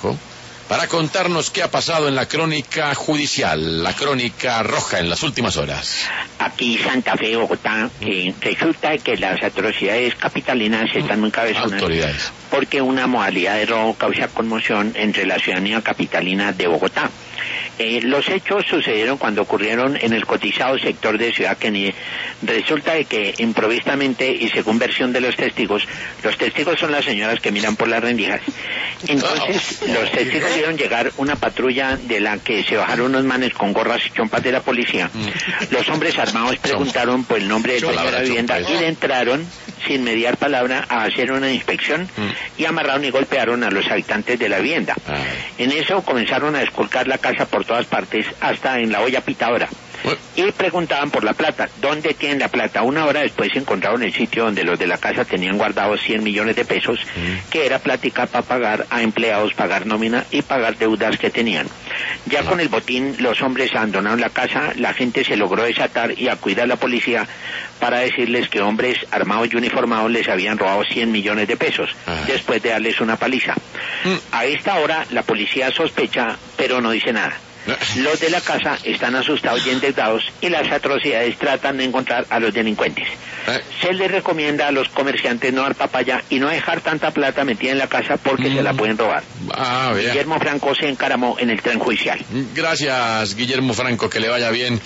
Franco, para contarnos qué ha pasado en la crónica judicial, la crónica roja en las últimas horas. Aquí Santa Fe, Bogotá, resulta que las atrocidades capitalinas están muy cabezonas. Autoridades. Porque una modalidad de robo causa conmoción entre la ciudadanía capitalina de Bogotá. Los hechos sucedieron cuando ocurrieron en el cotizado sector de Ciudad Kennedy. Resulta de que improvisamente y según versión de los testigos son las señoras que miran por las rendijas. Entonces los testigos vieron llegar una patrulla de la que se bajaron unos manes con gorras y chompas de la policía. Los hombres armados preguntaron por el nombre del dueño de la vivienda y le entraron sin mediar palabra a hacer una inspección y amarraron y golpearon a los habitantes de la vivienda. En eso comenzaron a descolcar la casa por todas partes, hasta en la olla pitadora. Y preguntaban por la plata. ¿Dónde tienen la plata? Una hora después encontraron el sitio donde los de la casa tenían guardados 100 millones de pesos, que era plática para pagar a empleados, pagar nómina y pagar deudas que tenían. Ya con el botín, los hombres abandonaron la casa, la gente se logró desatar y acudir a la policía para decirles que hombres armados y uniformados les habían robado 100 millones de pesos, después de darles una paliza. A esta hora, la policía sospecha, pero no dice nada. Los de la casa están asustados y endeudados y las atrocidades tratan de encontrar a los delincuentes. Se les recomienda a los comerciantes no dar papaya y no dejar tanta plata metida en la casa porque se la pueden robar. Guillermo Franco se encaramó en el tren judicial. Gracias, Guillermo Franco, que le vaya bien.